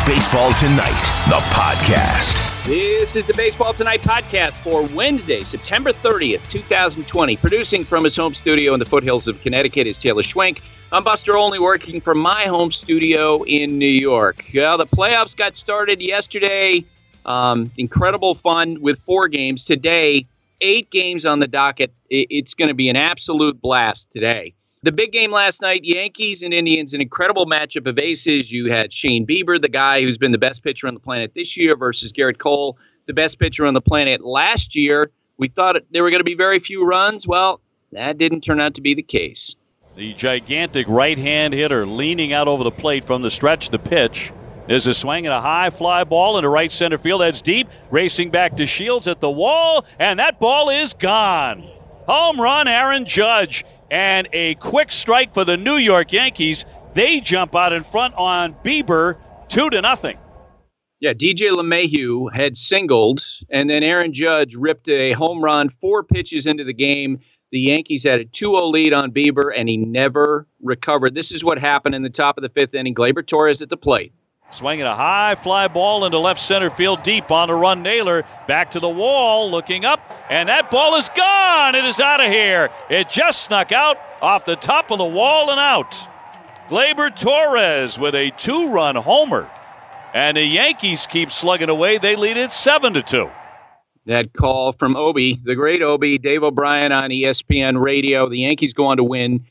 Baseball Tonight, the podcast. This is the Baseball Tonight podcast for Wednesday, September 30th, 2020. Producing from his home studio in the foothills of Connecticut is Taylor Schwenk. I'm Buster Olney, working from my home studio in New York. Well, the playoffs got started yesterday. Incredible fun with 4 games. Today, 8 games on the docket. It's going to be an absolute blast today. The big game last night, Yankees and Indians, an incredible matchup of aces. You had Shane Bieber, the guy who's been the best pitcher on the planet this year, versus Gerrit Cole, the best pitcher on the planet last year. We thought there were going to be very few runs. Well, that didn't turn out to be the case. The gigantic right-hand hitter leaning out over the plate from the stretch. The pitch is a swing and a high fly ball into right center field. That's deep. Racing back to Shields at the wall, and that ball is gone. Home run, Aaron Judge. And a quick strike for the New York Yankees. They jump out in front on Bieber, 2-0. Yeah, DJ LeMahieu had singled, and then Aaron Judge ripped a home run 4 pitches into the game. The Yankees had a 2-0 lead on Bieber, and he never recovered. This is what happened in the top of the 5th inning. Gleyber Torres at the plate. Swinging a high fly ball into left center field, deep on the run. Naylor back to the wall, looking up, and that ball is gone. It is out of here. It just snuck out off the top of the wall and out. Gleyber Torres with a 2-run homer, and the Yankees keep slugging away. They lead it 7-2. That call from Obi, the great Obi, Dave O'Brien on ESPN Radio. The Yankees go on to win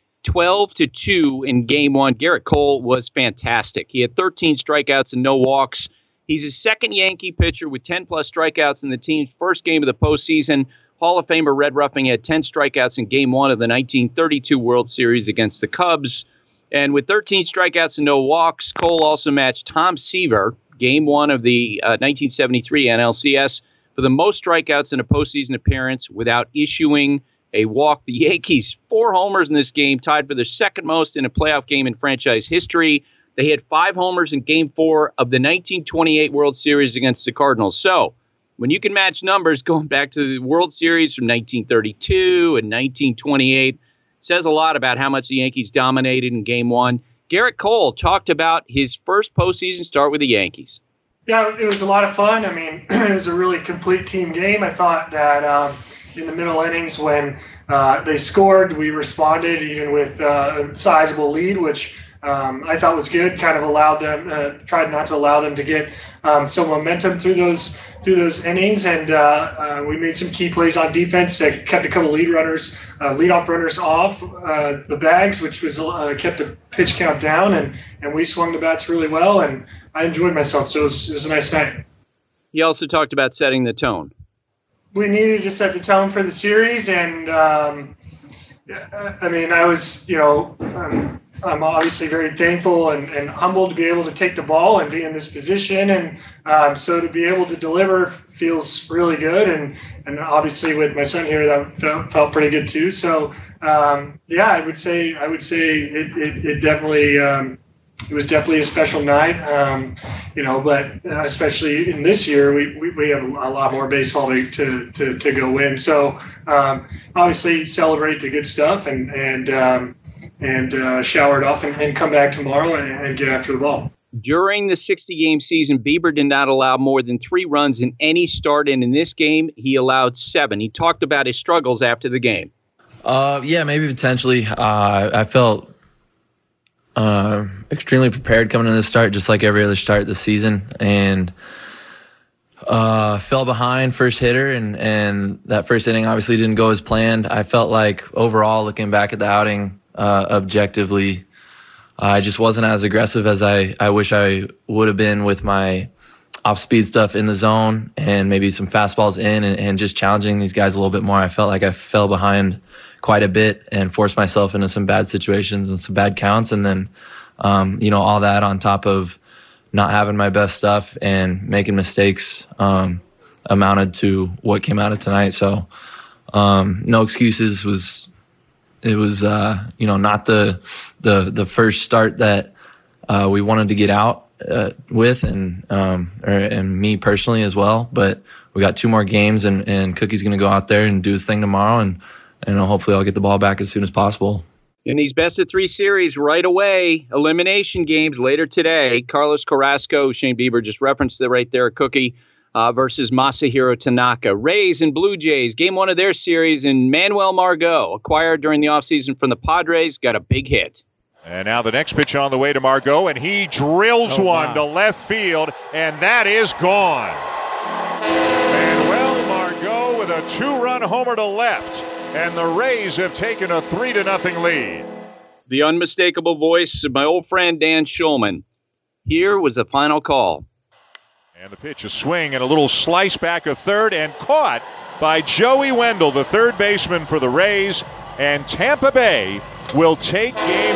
12-2 in Game 1. Gerrit Cole was fantastic. He had 13 strikeouts and no walks. He's a second Yankee pitcher with 10-plus strikeouts in the team's first game of the postseason. Hall of Famer Red Ruffing had 10 strikeouts in Game 1 of the 1932 World Series against the Cubs. And with 13 strikeouts and no walks, Cole also matched Tom Seaver, Game 1 of the 1973 NLCS, for the most strikeouts in a postseason appearance without issuing a walk. The Yankees, 4 homers in this game, tied for their second most in a playoff game in franchise history. They had 5 homers in Game 4 of the 1928 World Series against the Cardinals. So, when you can match numbers going back to the World Series from 1932 and 1928, says a lot about how much the Yankees dominated in Game 1. Gerrit Cole talked about his first postseason start with the Yankees. Yeah, it was a lot of fun. I mean, it was a really complete team game. I thought that in the middle innings when they scored, we responded even with a sizable lead, which I thought was good. Kind of allowed them, tried not to allow them to get some momentum through those innings, and we made some key plays on defense that kept a couple leadoff runners off the bags, which was kept the pitch count down, and we swung the bats really well, and I enjoyed myself. So it was a nice night. He also talked about setting the tone. We needed to set the tone for the series, and I mean, I was, I'm obviously very thankful and humbled to be able to take the ball and be in this position, and so to be able to deliver feels really good, and obviously with my son here, that felt pretty good too. So yeah, I would say it definitely. It was definitely a special night, but especially in this year, we have a lot more baseball to go win. So obviously celebrate the good stuff and shower it off and come back tomorrow and get after the ball. During the 60-game season, Bieber did not allow more than 3 runs in any start, and in this game, he allowed 7. He talked about his struggles after the game. Yeah, maybe potentially. I felt extremely prepared coming into the start, just like every other start this season, and fell behind first hitter, and that first inning obviously didn't go as planned. I felt like overall, looking back at the outing objectively, I just wasn't as aggressive as I wish I would have been with my off-speed stuff in the zone and maybe some fastballs in and just challenging these guys a little bit more. I felt like I fell behind quite a bit and forced myself into some bad situations and some bad counts. And then, all that on top of not having my best stuff and making mistakes amounted to what came out of tonight. So no excuses. It was not the first start that we wanted to get out with, and me personally as well. But we got 2 more games, and Cookie's going to go out there and do his thing tomorrow, and hopefully I'll get the ball back as soon as possible. In these best-of-3 series right away, elimination games later today, Carlos Carrasco, Shane Bieber just referenced it right there, Cookie, versus Masahiro Tanaka. Rays and Blue Jays, game 1 of their series, and Manuel Margot, acquired during the offseason from the Padres, got a big hit. And now the next pitch on the way to Margot, and he drills one to left field, and that is gone. Manuel Margot with a 2-run homer to left, and the Rays have taken a 3-0 lead. The unmistakable voice of my old friend Dan Shulman. Here was the final call. And the pitch, a swing and a little slice back of third, and caught by Joey Wendell, the third baseman for the Rays, and Tampa Bay will take game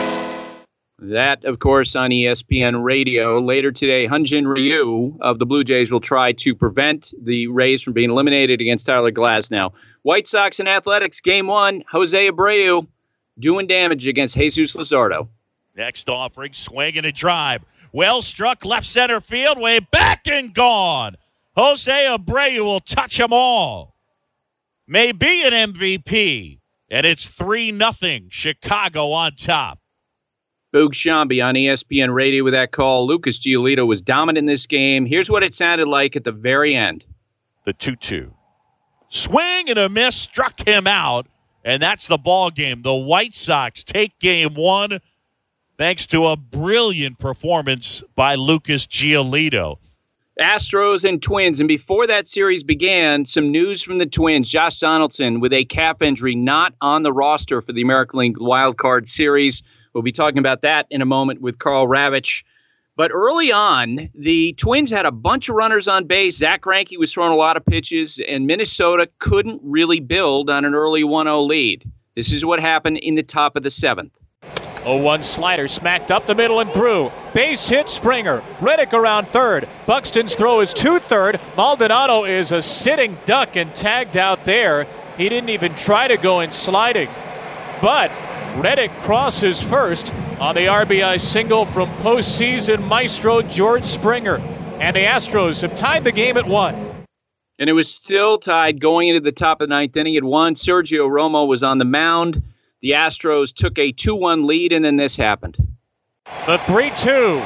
1. That, of course, on ESPN Radio. Later today, Hyun-Jin Ryu of the Blue Jays will try to prevent the Rays from being eliminated against Tyler Glasnow. White Sox and Athletics, game 1, Jose Abreu doing damage against Jesus Luzardo. Next offering, swing and a drive. Well struck left center field, way back and gone. Jose Abreu will touch them all. May be an MVP, and it's 3-0, Chicago on top. Boog Sciambi on ESPN Radio with that call. Lucas Giolito was dominant in this game. Here's what it sounded like at the very end. The 2-2. Swing and a miss, struck him out, and that's the ball game. The White Sox take game 1 thanks to a brilliant performance by Lucas Giolito. Astros and Twins, and before that series began, some news from the Twins. Josh Donaldson with a calf injury, not on the roster for the American League Wild Card Series. We'll be talking about that in a moment with Carl Ravitch. But early on, the Twins had a bunch of runners on base. Zach Greinke was throwing a lot of pitches, and Minnesota couldn't really build on an early 1-0 lead. This is what happened in the top of the 7th. 0-1 slider smacked up the middle and through. Base hit Springer. Reddick around third. Buxton's throw is to third. Maldonado is a sitting duck and tagged out there. He didn't even try to go in sliding. But Reddick crosses first on the RBI single from postseason maestro George Springer. And the Astros have tied the game at 1. And it was still tied going into the top of the 9th inning at 1. Sergio Romo was on the mound. The Astros took a 2-1 lead, and then this happened. The 3-2.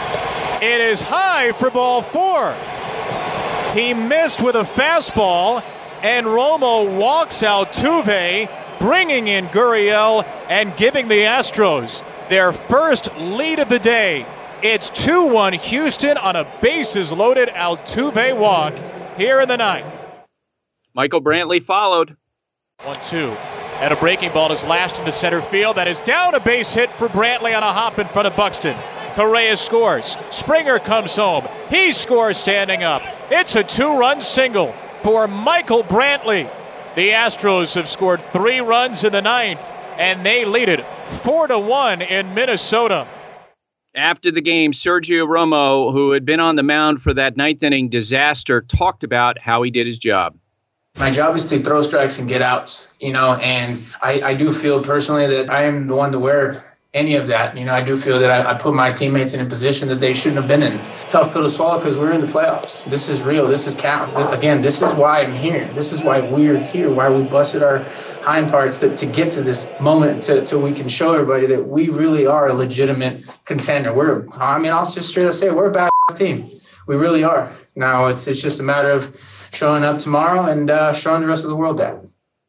It is high for ball 4. He missed with a fastball, and Romo walks Altuve, bringing in Gurriel and giving the Astros their first lead of the day. It's 2-1 Houston on a bases-loaded Altuve walk here in the 9th. Michael Brantley followed. 1-2. And a breaking ball is lashed into center field. That is down, a base hit for Brantley on a hop in front of Buxton. Correa scores. Springer comes home. He scores standing up. It's a 2-run single for Michael Brantley. The Astros have scored 3 runs in the 9th, and they lead it 4-1 in Minnesota. After the game, Sergio Romo, who had been on the mound for that 9th inning disaster, talked about how he did his job. My job is to throw strikes and get outs, and I do feel personally that I am the one to wear any of that. I do feel that I put my teammates in a position that they shouldn't have been in. Tough pill to swallow because we're in the playoffs. This is real. This is counts. Again, this is why I'm here. This is why we're here, why we busted our hind parts to get to this moment so we can show everybody that we really are a legitimate contender. I'll just straight up say we're a bad team. We really are. Now it's just a matter of showing up tomorrow and showing the rest of the world that.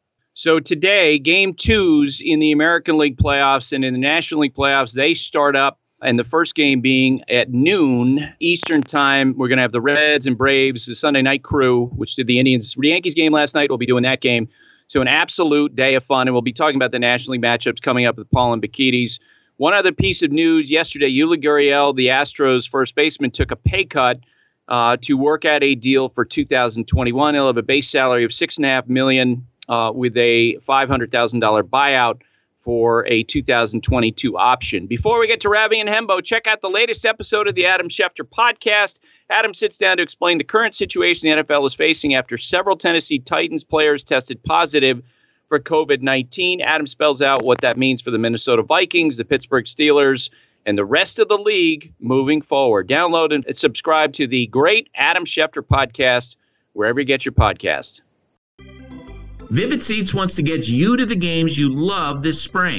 So today, game 2s in the American League playoffs and in the National League playoffs, they start up, and the first game being at noon Eastern time. We're going to have the Reds and Braves, the Sunday night crew, which did the Yankees game last night. We'll be doing that game. So an absolute day of fun, and we'll be talking about the National League matchups coming up with Paul and Bakides. One other piece of news yesterday, Yuli Gurriel, the Astros first baseman, took a pay cut to work out a deal for 2021. He'll have a base salary of $6.5 million with a $500,000 buyout for a 2022 option. Before we get to Ravi and Hembo, check out the latest episode of the Adam Schefter podcast. Adam sits down to explain the current situation the NFL is facing after several Tennessee Titans players tested positive for COVID-19. Adam spells out what that means for the Minnesota Vikings, the Pittsburgh Steelers, and the rest of the league moving forward. Download and subscribe to the great Adam Schefter podcast wherever you get your podcast. Vivid Seats wants to get you to the games you love this spring.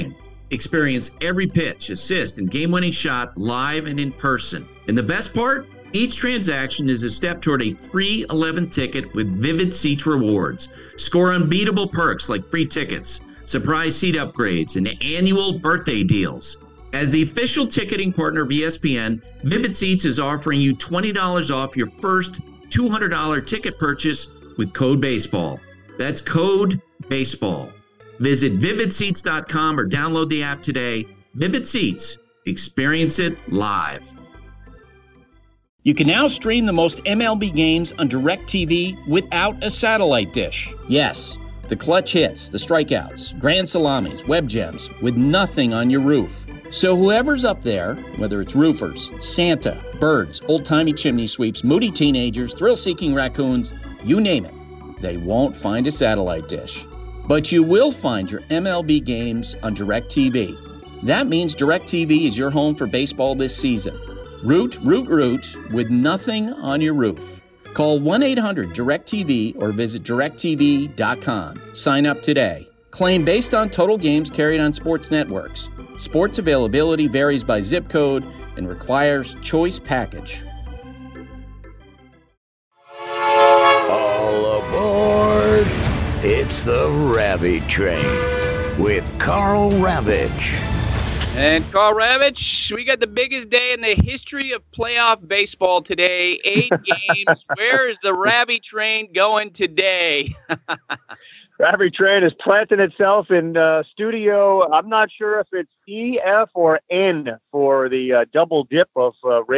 Experience every pitch, assist, and game-winning shot live and in person. And the best part? Each transaction is a step toward a free 11th ticket with Vivid Seats rewards. Score unbeatable perks like free tickets, surprise seat upgrades, and annual birthday deals. As the official ticketing partner of ESPN, Vivid Seats is offering you $20 off your first $200 ticket purchase with code BASEBALL. That's code BASEBALL. Visit vividseats.com or download the app today. Vivid Seats. Experience it live. You can now stream the most MLB games on DirecTV without a satellite dish. Yes, the clutch hits, the strikeouts, grand salamis, web gems, with nothing on your roof. So whoever's up there, whether it's roofers, Santa, birds, old-timey chimney sweeps, moody teenagers, thrill-seeking raccoons, you name it, they won't find a satellite dish. But you will find your MLB games on DirecTV. That means DirecTV is your home for baseball this season. Root with nothing on your roof. Call 1-800-DIRECTV or visit directtv.com. Sign up today. Claim based on total games carried on sports networks. Sports availability varies by zip code and requires choice package. All aboard! It's the Ravage Train with Carl Ravage. And Carl Ravage, we got the biggest day in the history of playoff baseball today. 8 games. Where is the Ravage Train going today? Ravage Train is planting itself in studio. I'm not sure if it's E, F, or N for the double dip of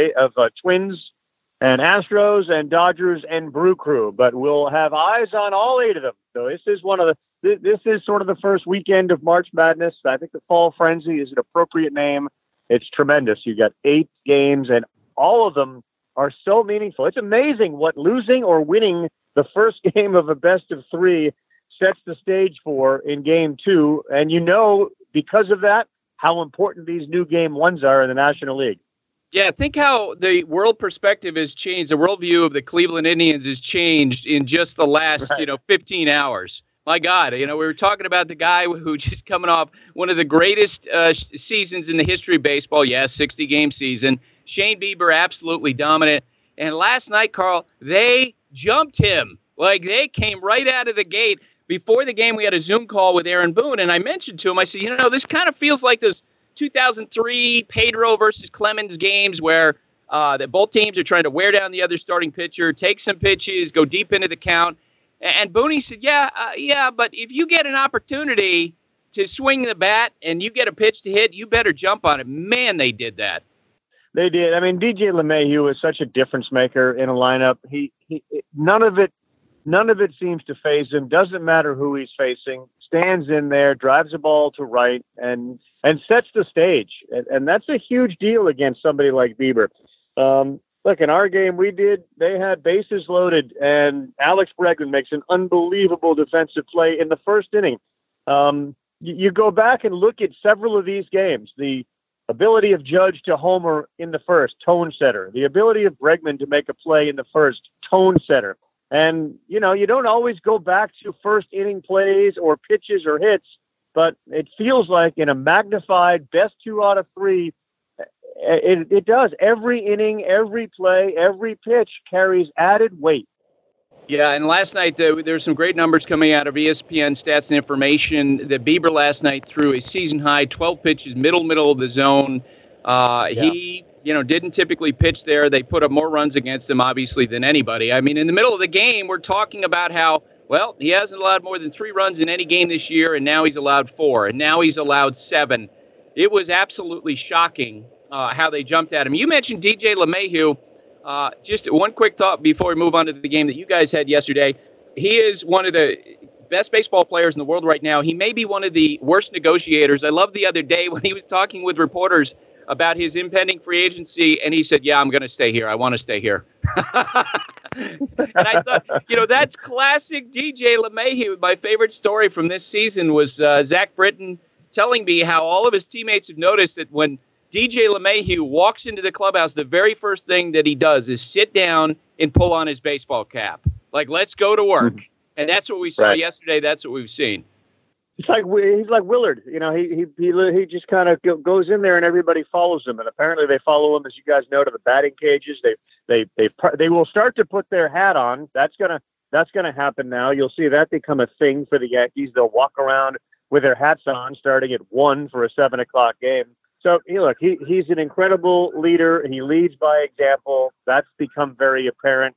Twins and Astros and Dodgers and Brew Crew. But we'll have eyes on all 8 of them. So this is This is sort of the first weekend of March Madness. I think the Fall Frenzy is an appropriate name. It's tremendous. You got 8 games, and all of them are so meaningful. It's amazing what losing or winning the first game of a best-of-3 sets the stage for in Game 2. And you know, because of that, how important these new Game 1s are in the National League. Yeah, think how the world perspective has changed. The worldview of the Cleveland Indians has changed in just the last, 15 hours. My God, we were talking about the guy who just coming off one of the greatest seasons in the history of baseball. Yes, 60-game season. Shane Bieber, absolutely dominant. And last night, Carl, they jumped him. Like, they came right out of the gate. Before the game, we had a Zoom call with Aaron Boone, and I mentioned to him, I said, this kind of feels like those 2003 Pedro versus Clemens games where that both teams are trying to wear down the other starting pitcher, take some pitches, go deep into the count. And Booney said, yeah, but if you get an opportunity to swing the bat and you get a pitch to hit, you better jump on it. Man, they did that. They did. I mean, DJ LeMahieu is such a difference maker in a lineup. He none of it seems to faze him. Doesn't matter who he's facing. Stands in there, drives the ball to right, and sets the stage. And that's a huge deal against somebody like Bieber. Look, in our game they had bases loaded, and Alex Bregman makes an unbelievable defensive play in the first inning. You go back and look at several of these games. The ability of Judge to homer in the first, tone setter. The ability of Bregman to make a play in the first, tone setter. And, you don't always go back to first inning plays or pitches or hits, but it feels like in a magnified best 2 out of 3, it does. Every inning, every play, every pitch carries added weight. Yeah, and last night there were some great numbers coming out of ESPN Stats and Information that Bieber last night threw a season-high 12 pitches, middle of the zone. He, didn't typically pitch there. They put up more runs against him, obviously, than anybody. I mean, in the middle of the game, we're talking about how, he hasn't allowed more than 3 runs in any game this year, and now he's allowed 4, and now he's allowed 7. It was absolutely shocking how they jumped at him. You mentioned DJ LeMahieu. Just one quick thought before we move on to the game that you guys had yesterday. He is one of the best baseball players in the world right now. He may be one of the worst negotiators. I love the other day when he was talking with reporters about his impending free agency, and he said, I'm going to stay here. I want to stay here. And I thought, that's classic DJ LeMahieu. My favorite story from this season was Zach Britton telling me how all of his teammates have noticed that when DJ LeMahieu walks into the clubhouse, the very first thing that he does is sit down and pull on his baseball cap. Like, let's go to work. And that's what we saw yesterday. That's what we've seen. he's like Willard. You know, he just kind of goes in there and everybody follows him. And apparently they follow him, as you guys know, to the batting cages. They will start to put their hat on. That's gonna happen now. You'll see that become a thing for the Yankees. They'll walk around with their hats on starting at 1 for a 7:00 game. So he's an incredible leader. He leads by example. That's become very apparent.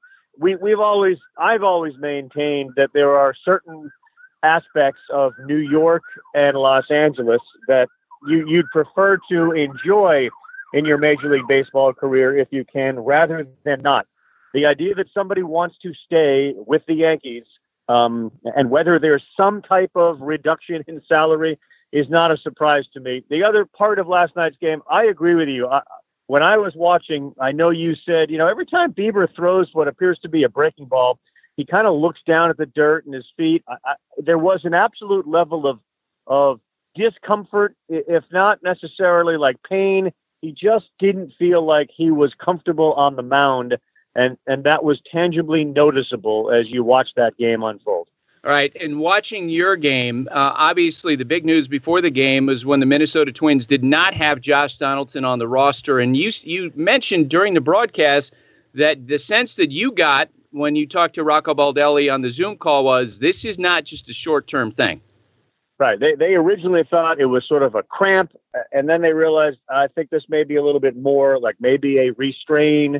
I've always maintained that there are certain aspects of New York and Los Angeles that you'd prefer to enjoy in your Major League Baseball career if you can, rather than not. The idea that somebody wants to stay with the Yankees, and whether there's some type of reduction in salary, is not a surprise to me. The other part of last night's game, I agree with you. When I was watching, I know you said, every time Bieber throws what appears to be a breaking ball, he kind of looks down at the dirt and his feet. There was an absolute level of discomfort, if not necessarily like pain. He just didn't feel like he was comfortable on the mound, and that was tangibly noticeable as you watched that game unfold. All right, and watching your game, obviously the big news before the game was when the Minnesota Twins did not have Josh Donaldson on the roster, and you mentioned during the broadcast that the sense that you got when you talked to Rocco Baldelli on the Zoom call was this is not just a short-term thing. Right. They originally thought it was sort of a cramp, and then they realized, I think this may be a little bit more, like maybe a restrain.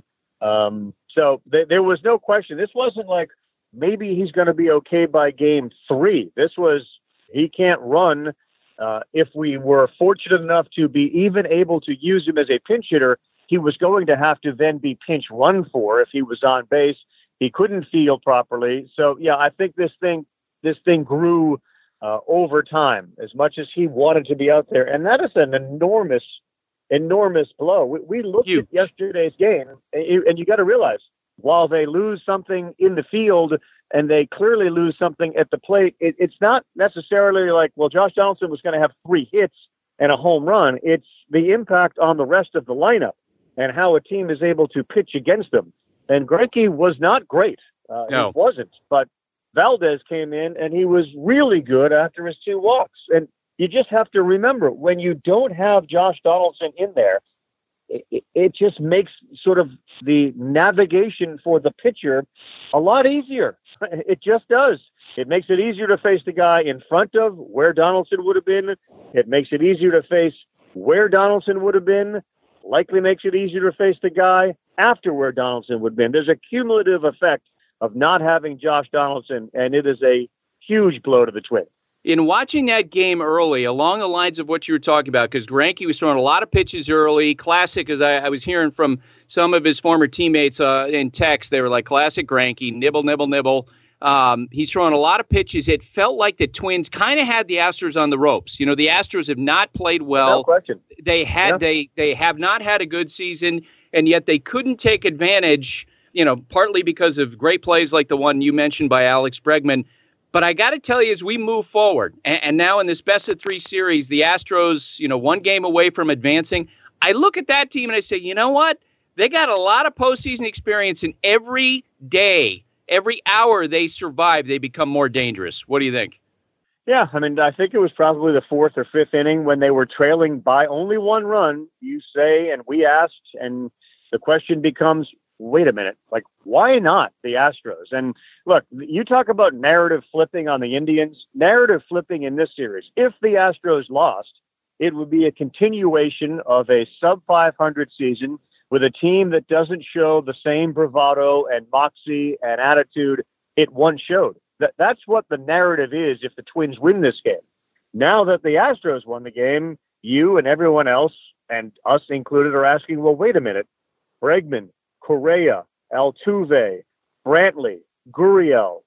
So there was no question. This wasn't like, maybe he's going to be okay by game 3. This was, he can't run. If we were fortunate enough to be even able to use him as a pinch hitter, he was going to have to then be pinch run for if he was on base. He couldn't field properly. So, yeah, I think this thing grew over time as much as he wanted to be out there. And that is an enormous blow. We looked at yesterday's game, and you got to realize, while they lose something in the field and they clearly lose something at the plate, it's not necessarily like, well, Josh Donaldson was going to have 3 hits and a home run. It's the impact on the rest of the lineup and how a team is able to pitch against them. And Greinke was not great. No. He wasn't. But Valdez came in, and he was really good after his 2 walks. And you just have to remember, when you don't have Josh Donaldson in there, it just makes sort of the navigation for the pitcher a lot easier. It just does. It makes it easier to face the guy in front of where Donaldson would have been. It makes it easier to face where Donaldson would have been. Likely makes it easier to face the guy after where Donaldson would have been. There's a cumulative effect of not having Josh Donaldson, and it is a huge blow to the Twins. In watching that game early, along the lines of what you were talking about, because Greinke was throwing a lot of pitches early, classic, as I was hearing from some of his former teammates in text, they were like, classic Greinke, nibble, nibble, nibble. He's throwing a lot of pitches. It felt like the Twins kind of had the Astros on the ropes. The Astros have not played well. No question. They have not had a good season, and yet they couldn't take advantage, partly because of great plays like the one you mentioned by Alex Bregman. But I got to tell you, as we move forward, and now in this best-of-3 series, the Astros, 1 game away from advancing, I look at that team and I say, you know what? They got a lot of postseason experience, and every day, every hour they survive, they become more dangerous. What do you think? Yeah, I mean, I think it was probably the 4th or 5th inning when they were trailing by only 1 run, you say, and we asked, and the question becomes, wait a minute, like, why not the Astros? And look, you talk about narrative flipping on the Indians, narrative flipping in this series. If the Astros lost, it would be a continuation of a sub-500 season with a team that doesn't show the same bravado and moxie and attitude it once showed. That's what the narrative is if the Twins win this game. Now that the Astros won the game, you and everyone else, and us included, are asking, well, wait a minute, Bregman, Correa, Altuve, Brantley, Gurriel.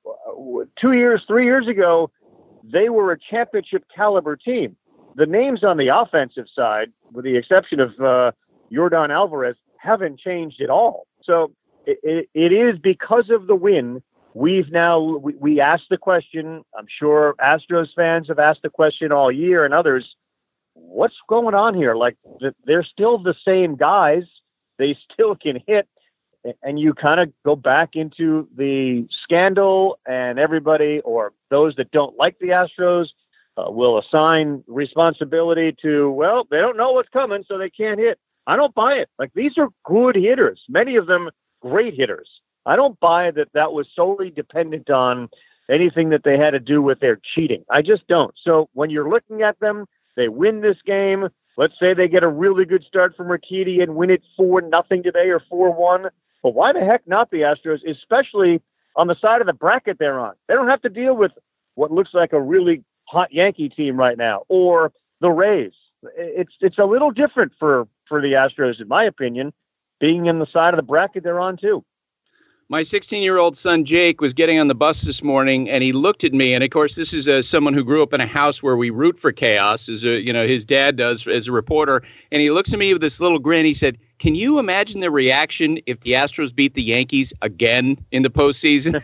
3 years ago, they were a championship caliber team. The names on the offensive side, with the exception of Yordan Alvarez, haven't changed at all. So it is because of the win. We asked the question. I'm sure Astros fans have asked the question all year, and others. What's going on here? Like, they're still the same guys. They still can hit. And you kind of go back into the scandal, and everybody, or those that don't like the Astros, will assign responsibility to, well, they don't know what's coming, so they can't hit. I don't buy it. Like, these are good hitters, many of them great hitters. I don't buy that was solely dependent on anything that they had to do with their cheating. I just don't. So when you're looking at them, they win this game. Let's say they get a really good start from Urquidy and win it 4-0 today or 4-1. But why the heck not the Astros, especially on the side of the bracket they're on? They don't have to deal with what looks like a really hot Yankee team right now, or the Rays. It's a little different for the Astros, in my opinion, being in the side of the bracket they're on too. My 16-year-old son, Jake, was getting on the bus this morning, and he looked at me. And, of course, this is someone who grew up in a house where we root for chaos, as his dad does as a reporter. And he looks at me with this little grin. He said, "Can you imagine the reaction if the Astros beat the Yankees again in the postseason?"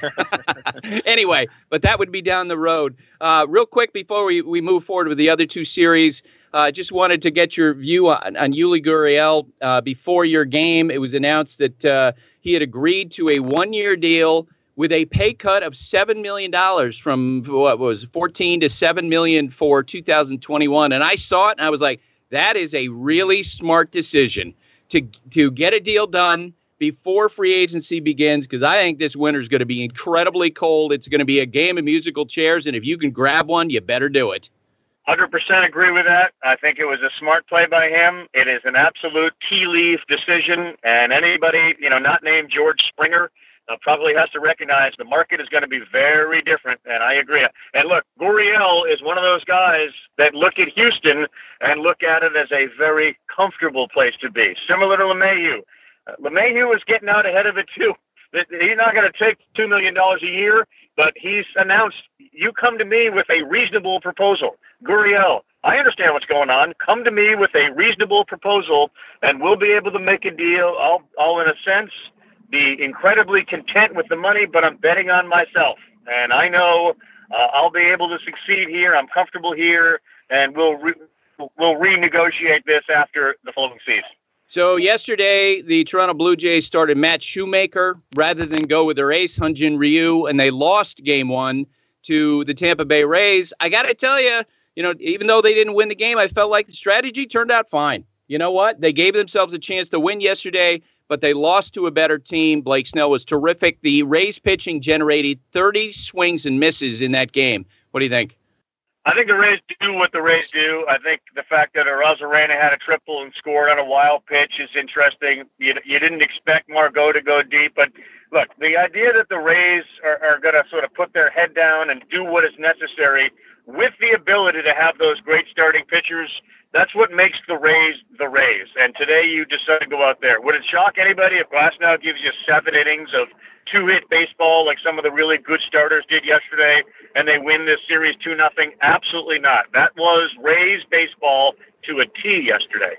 Anyway, but that would be down the road. Real quick, before we move forward with the other two series, just wanted to get your view on Yuli Gurriel. Before your game, it was announced that he had agreed to a one-year deal with a pay cut of $7 million from what was $14 to $7 million for 2021. And I saw it and I was like, that is a really smart decision to get a deal done before free agency begins, because I think this winter is going to be incredibly cold. It's going to be a game of musical chairs. And if you can grab one, you better do it. 100% agree with that. I think it was a smart play by him. It is an absolute tea leaf decision, and anybody, not named George Springer, probably has to recognize the market is going to be very different, and I agree. And look, Gurriel is one of those guys that look at Houston and look at it as a very comfortable place to be, similar to LeMahieu. LeMahieu is getting out ahead of it, too. He's not going to take $2 million a year, but he's announced, you come to me with a reasonable proposal. Gurriel, I understand what's going on. Come to me with a reasonable proposal, and we'll be able to make a deal. I'll in a sense, be incredibly content with the money, but I'm betting on myself. And I know I'll be able to succeed here. I'm comfortable here, and we'll renegotiate this after the following season. So yesterday, the Toronto Blue Jays started Matt Shoemaker rather than go with their ace, Hyun-Jin Ryu, and they lost Game 1 to the Tampa Bay Rays. I got to tell you, even though they didn't win the game, I felt like the strategy turned out fine. You know what? They gave themselves a chance to win yesterday, but they lost to a better team. Blake Snell was terrific. The Rays pitching generated 30 swings and misses in that game. What do you think? I think the Rays do what the Rays do. I think the fact that Arozarena had a triple and scored on a wild pitch is interesting. You didn't expect Margot to go deep, but look, the idea that the Rays are going to sort of put their head down and do what is necessary with the ability to have those great starting pitchers, that's what makes the Rays the Rays. And today you decide to go out there. Would it shock anybody if Glasnow gives you 7 innings of 2-hit baseball like some of the really good starters did yesterday and they win this series 2-0? Absolutely not. That was Rays baseball to a T yesterday.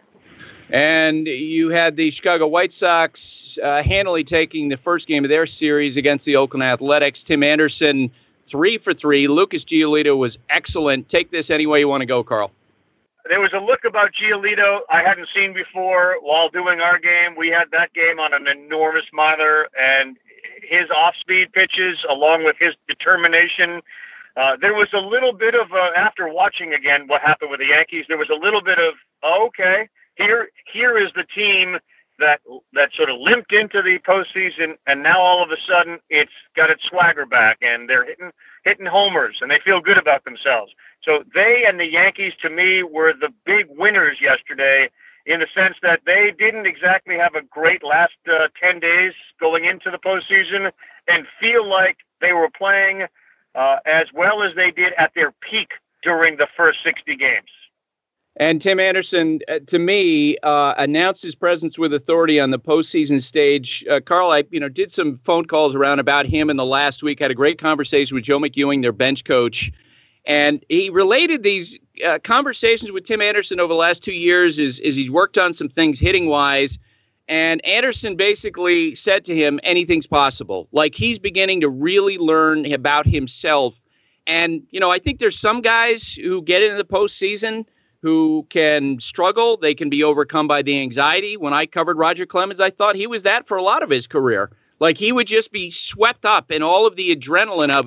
And you had the Chicago White Sox handily taking the first game of their series against the Oakland Athletics. Tim Anderson, 3 for 3. Lucas Giolito was excellent. Take this any way you want to go, Carl. There was a look about Giolito I hadn't seen before while doing our game. We had that game on an enormous monitor, and his off-speed pitches, along with his determination, there was a little bit of, after watching again what happened with the Yankees, there was a little bit of, okay, here is the team that sort of limped into the postseason, and now all of a sudden it's got its swagger back, and they're hitting homers, and they feel good about themselves. So they and the Yankees, to me, were the big winners yesterday in the sense that they didn't exactly have a great last 10 days going into the postseason and feel like they were playing as well as they did at their peak during the first 60 games. And Tim Anderson, to me, announced his presence with authority on the postseason stage. Carl, I did some phone calls around about him in the last week, had a great conversation with Joe McEwing, their bench coach. And he related these conversations with Tim Anderson over the last 2 years as he's worked on some things hitting-wise. And Anderson basically said to him, anything's possible. Like, he's beginning to really learn about himself. And, I think there's some guys who get into the postseason who can struggle. They can be overcome by the anxiety. When I covered Roger Clemens, I thought he was that for a lot of his career. Like, he would just be swept up in all of the adrenaline of it.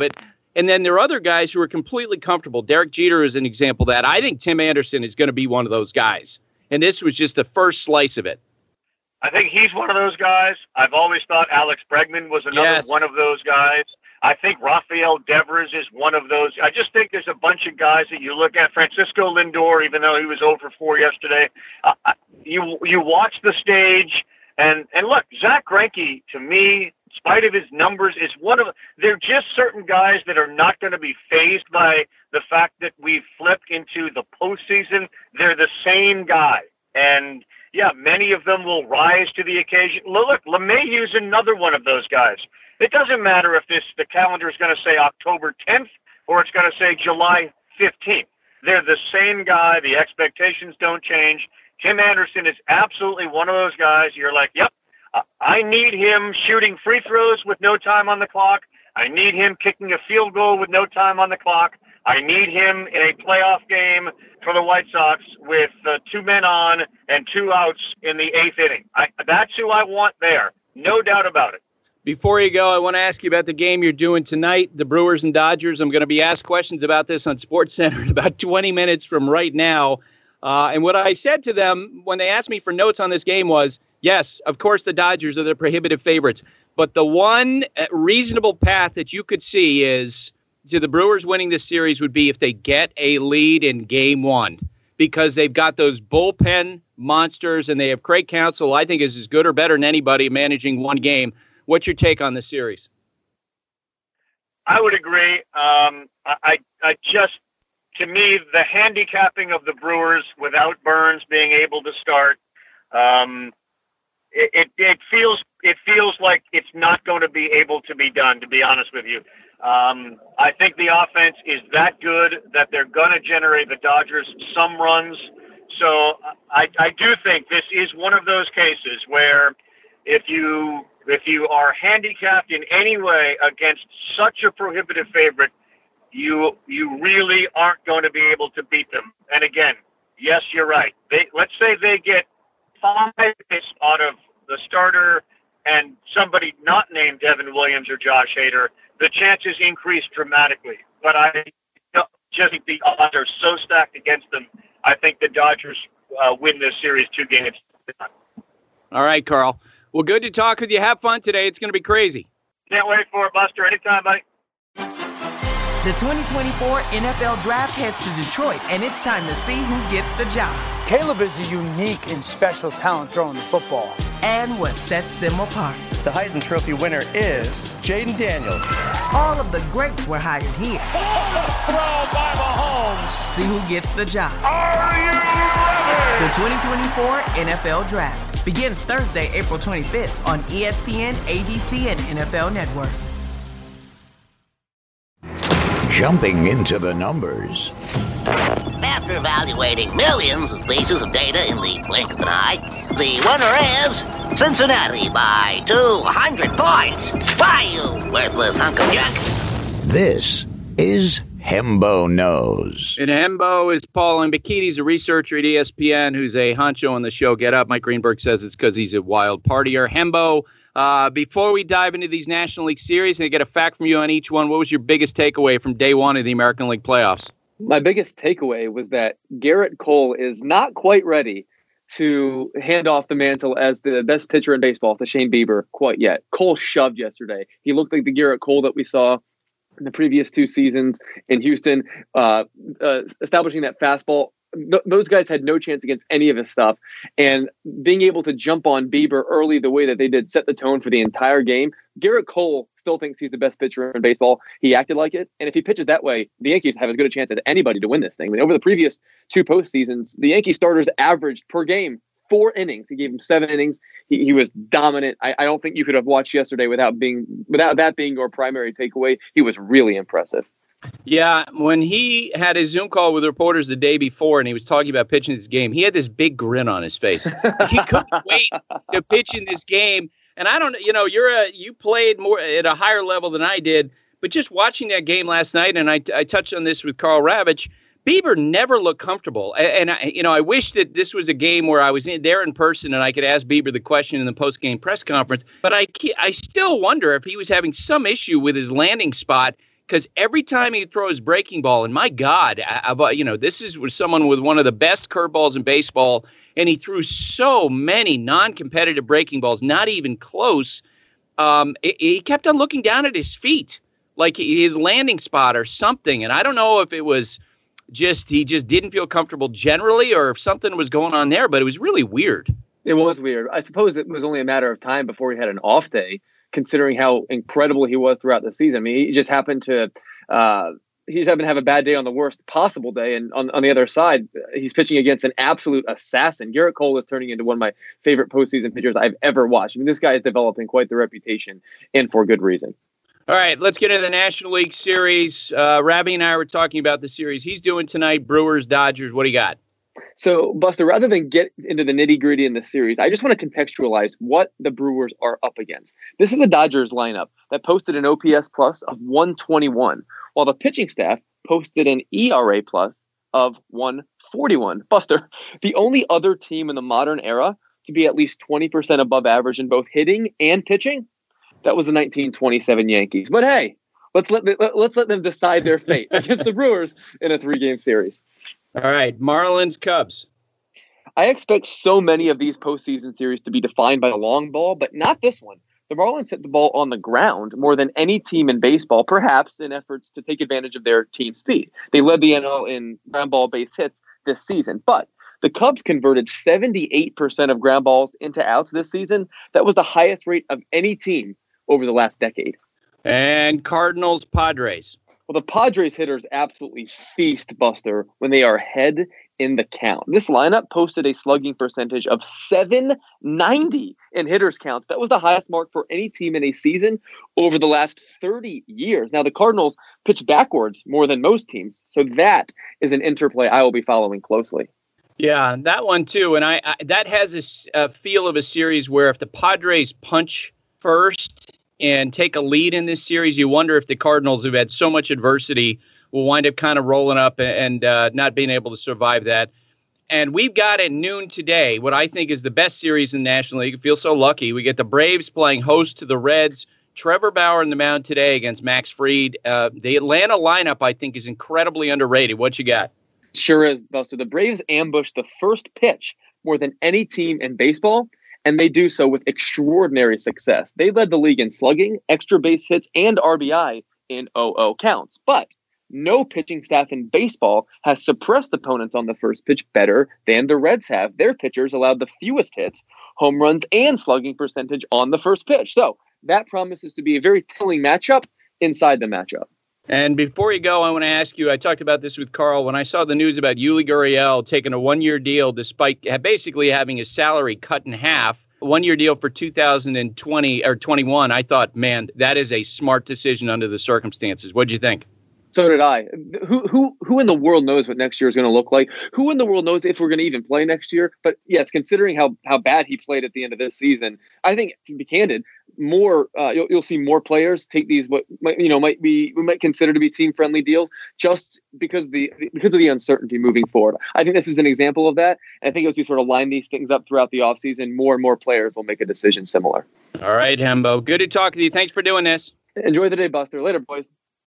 And then there are other guys who are completely comfortable. Derek Jeter is an example of that. I think Tim Anderson is going to be one of those guys. And this was just the first slice of it. I think he's one of those guys. I've always thought Alex Bregman was another one of those guys. I think Rafael Devers is one of those. I just think there's a bunch of guys that you look at. Francisco Lindor, even though he was 0 for 4 yesterday, you watch the stage, and look, Zach Greinke, to me, in spite of his numbers, is they're just certain guys that are not going to be fazed by the fact that we've flipped into the postseason. They're the same guy. And, yeah, many of them will rise to the occasion. Look, LeMahieu's another one of those guys. It doesn't matter if the calendar is going to say October 10th or it's going to say July 15th. They're the same guy. The expectations don't change. Tim Anderson is absolutely one of those guys. You're like, yep, I need him shooting free throws with no time on the clock. I need him kicking a field goal with no time on the clock. I need him in a playoff game for the White Sox with 2 men on and 2 outs in the 8th inning. That's who I want there. No doubt about it. Before you go, I want to ask you about the game you're doing tonight, the Brewers and Dodgers. I'm going to be asked questions about this on SportsCenter in about 20 minutes from right now. And what I said to them when they asked me for notes on this game was, yes, of course the Dodgers are the prohibitive favorites. But the one reasonable path that you could see is to the Brewers winning this series would be if they get a lead in Game 1. Because they've got those bullpen monsters and they have Craig Counsell, I think, is as good or better than anybody managing one game. What's your take on this series? I would agree. To me, the handicapping of the Brewers without Burns being able to start, it feels like it's not going to be able to be done, to be honest with you. I think the offense is that good that they're going to generate the Dodgers some runs. So I do think this is one of those cases where if you are handicapped in any way against such a prohibitive favorite, you really aren't going to be able to beat them. And again, yes, you're right. Let's say they get 5 hits out of the starter and somebody not named Devin Williams or Josh Hader, the chances increase dramatically. But I just think the odds are so stacked against them. I think the Dodgers win this series 2 games. All right, Carl. Well, good to talk with you. Have fun today. It's going to be crazy. Can't wait for it, Buster. Anytime, buddy. The 2024 NFL Draft heads to Detroit, and it's time to see who gets the job. Caleb is a unique and special talent throwing the football. And what sets them apart. The Heisman Trophy winner is Jaden Daniels. All of the greats were hired here. Throw by Mahomes. See who gets the job. Are you ready? The 2024 NFL Draft begins Thursday, April 25th on ESPN, ABC, and NFL Network. Jumping into the numbers. After evaluating millions of pieces of data in the blink of an eye, the winner is Cincinnati by 200 points. Why, you worthless hunk of junk? This is Hembo Knows. And Hembo is Paul Mbakiti. He's a researcher at ESPN who's a honcho on the show Get Up. Mike Greenberg says it's because he's a wild partier. Hembo, before we dive into these National League series and get a fact from you on each one, what was your biggest takeaway from day one of the American League playoffs? My biggest takeaway was that Garrett Cole is not quite ready to hand off the mantle as the best pitcher in baseball to Shane Bieber quite yet. Cole shoved yesterday. He looked like the Garrett Cole that we saw in the previous 2 seasons in Houston, establishing that fastball. Those guys had no chance against any of his stuff. And being able to jump on Bieber early the way that they did set the tone for the entire game. Garrett Cole still thinks he's the best pitcher in baseball. He acted like it. And if he pitches that way, the Yankees have as good a chance as anybody to win this thing. I mean, over the previous 2 postseasons, the Yankee starters averaged per game 4 innings. He gave him 7 innings. He was dominant. I don't think you could have watched yesterday without that being your primary takeaway. He was really impressive. Yeah, when he had his Zoom call with reporters the day before and he was talking about pitching this game, he had this big grin on his face. He couldn't wait to pitch in this game. And I don't, you played more at a higher level than I did, but just watching that game last night, and I touched on this with Carl Ravitch, Bieber never looked comfortable. And I wish that this was a game where I was there in person and I could ask Bieber the question in the post-game press conference. But I still wonder if he was having some issue with his landing spot, because every time he throws breaking ball, and my God, this was someone with one of the best curveballs in baseball, and he threw so many non-competitive breaking balls, not even close. He kept on looking down at his feet, like his landing spot or something. And I don't know if it was he just didn't feel comfortable generally, or if something was going on there, but it was really weird. It was weird. I suppose it was only a matter of time before he had an off day, considering how incredible he was throughout the season. I mean, he just happened to have a bad day on the worst possible day. And on the other side, he's pitching against an absolute assassin. Gerrit Cole is turning into one of my favorite postseason pitchers I've ever watched. I mean, this guy is developing quite the reputation, and for good reason. All right, let's get into the National League Series. Rabbi and I were talking about the series he's doing tonight, Brewers, Dodgers. What do you got? So, Buster, rather than get into the nitty-gritty in the series, I just want to contextualize what the Brewers are up against. This is a Dodgers lineup that posted an OPS plus of 121, while the pitching staff posted an ERA plus of 141. Buster, the only other team in the modern era to be at least 20% above average in both hitting and pitching, that was the 1927 Yankees. But hey, let's let them decide their fate against the Brewers in a 3-game series. All right, Marlins, Cubs. I expect so many of these postseason series to be defined by the long ball, but not this one. The Marlins hit the ball on the ground more than any team in baseball, perhaps in efforts to take advantage of their team speed. They led the NL in ground ball base hits this season, but the Cubs converted 78% of ground balls into outs this season. That was the highest rate of any team over the last decade. And Cardinals, Padres. Well, the Padres hitters absolutely feast, Buster, when they are ahead in the count. This lineup posted a slugging percentage of 790 in hitters count. That was the highest mark for any team in a season over the last 30 years. Now, the Cardinals pitch backwards more than most teams, so that is an interplay I will be following closely. Yeah, that one too. And I that has a feel of a series where if the Padres punch first and take a lead in this series, you wonder if the Cardinals, who've had so much adversity, will wind up kind of rolling up and not being able to survive that. And we've got at noon today what I think is the best series in the National League. I feel so lucky. We get the Braves playing host to the Reds. Trevor Bauer in the mound today against Max Fried. The Atlanta lineup, I think, is incredibly underrated. What you got? Sure is, Buster. The Braves ambushed the first pitch more than any team in baseball, and they do so with extraordinary success. They led the league in slugging, extra base hits, and RBI in 0-0 counts. But no pitching staff in baseball has suppressed opponents on the first pitch better than the Reds have. Their pitchers allowed the fewest hits, home runs, and slugging percentage on the first pitch. So that promises to be a very telling matchup inside the matchup. And before you go, I want to ask you, I talked about this with Carl, when I saw the news about Yuli Gurriel taking a one-year deal despite basically having his salary cut in half, a one-year deal for 2020 or 21, I thought, man, that is a smart decision under the circumstances. What'd you think? So did I. Who in the world knows what next year is going to look like? Who in the world knows if we're going to even play next year? But yes, considering how bad he played at the end of this season, I think, to be candid, you'll see more players take these we might consider to be team friendly deals just because of the uncertainty moving forward. I think this is an example of that. And I think as we sort of line these things up throughout the offseason, more and more players will make a decision similar. All right, Hembo. Good to talk to you. Thanks for doing this. Enjoy the day, Buster. Later, boys.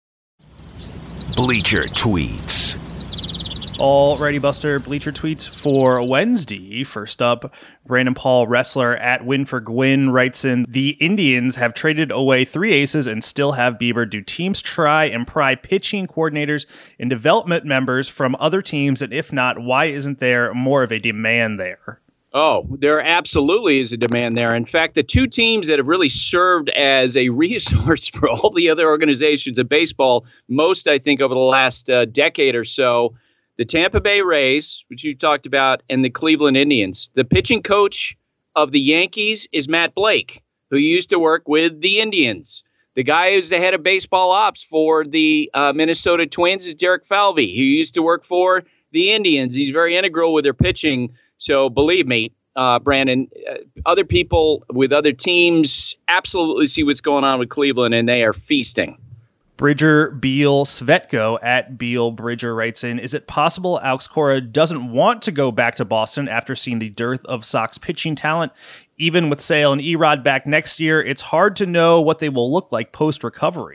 Bleacher Tweets. Alrighty, Buster. Bleacher Tweets for Wednesday. First up, Brandon Paul Wrestler at Win for Gwyn writes in, the Indians have traded away 3 aces and still have Bieber. Do teams try and pry pitching coordinators and development members from other teams? And if not, why isn't there more of a demand there? Oh, there absolutely is a demand there. In fact, the 2 teams that have really served as a resource for all the other organizations in baseball, most, I think, over the last decade or so, the Tampa Bay Rays, which you talked about, and the Cleveland Indians. The pitching coach of the Yankees is Matt Blake, who used to work with the Indians. The guy who's the head of baseball ops for the Minnesota Twins is Derek Falvey, who used to work for the Indians. He's very integral with their pitching. So believe me, Brandon, other people with other teams absolutely see what's going on with Cleveland, and they are feasting. Bridger Beal Svetko at Beal Bridger writes in, is it possible Alex Cora doesn't want to go back to Boston after seeing the dearth of Sox pitching talent? Even with Sale and Erod back next year, it's hard to know what they will look like post-recovery.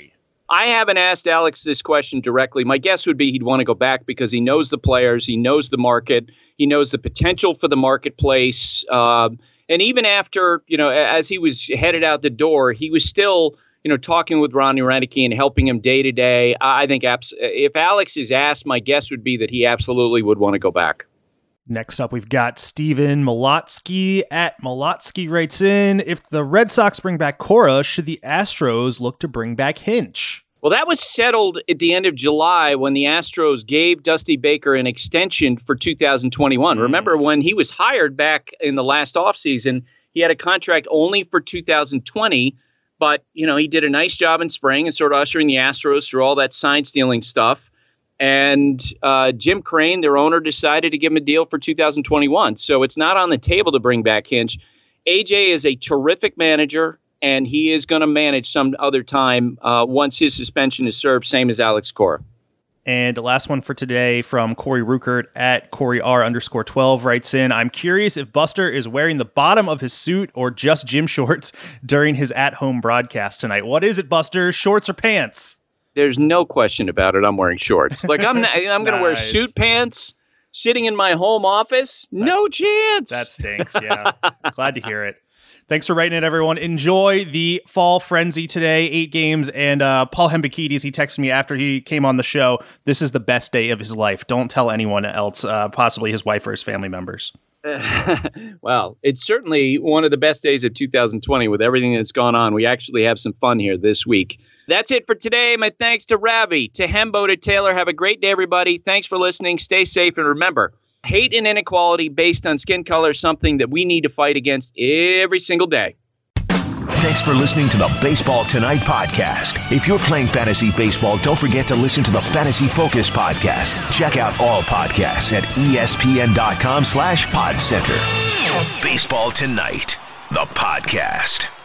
I haven't asked Alex this question directly. My guess would be he'd want to go back because he knows the players, he knows the market, he knows the potential for the marketplace. And even after, as he was headed out the door, he was still, talking with Ronnie Renneke and helping him day to day. I think if Alex is asked, my guess would be that he absolutely would want to go back. Next up, we've got Steven Molotsky at Molotsky writes in, if the Red Sox bring back Cora, should the Astros look to bring back Hinch? Well, that was settled at the end of July when the Astros gave Dusty Baker an extension for 2021. Remember when he was hired back in the last offseason, he had a contract only for 2020, but, he did a nice job in spring and sort of ushering the Astros through all that sign stealing stuff. And Jim Crane, their owner, decided to give him a deal for 2021. So it's not on the table to bring back Hinch. AJ is a terrific manager, and he is going to manage some other time once his suspension is served, same as Alex Cora. And the last one for today from Corey Ruckert at CoreyR_12 writes in, I'm curious if Buster is wearing the bottom of his suit or just gym shorts during his at-home broadcast tonight. What is it, Buster? Shorts or pants? There's no question about it. I'm wearing shorts. Like I'm going to wear suit pants sitting in my home office. No chance. That stinks. Yeah. Glad to hear it. Thanks for writing it, everyone. Enjoy the fall frenzy today, 8 games. And Paul Hembekides, he texted me after he came on the show. This is the best day of his life. Don't tell anyone else, possibly his wife or his family members. Well, it's certainly one of the best days of 2020 with everything that's gone on. We actually have some fun here this week. That's it for today. My thanks to Ravi, to Hembo, to Taylor. Have a great day, everybody. Thanks for listening. Stay safe. And remember, hate and inequality based on skin color is something that we need to fight against every single day. Thanks for listening to the Baseball Tonight podcast. If you're playing fantasy baseball, don't forget to listen to the Fantasy Focus podcast. Check out all podcasts at ESPN.com/PodCenter. Baseball Tonight, the podcast.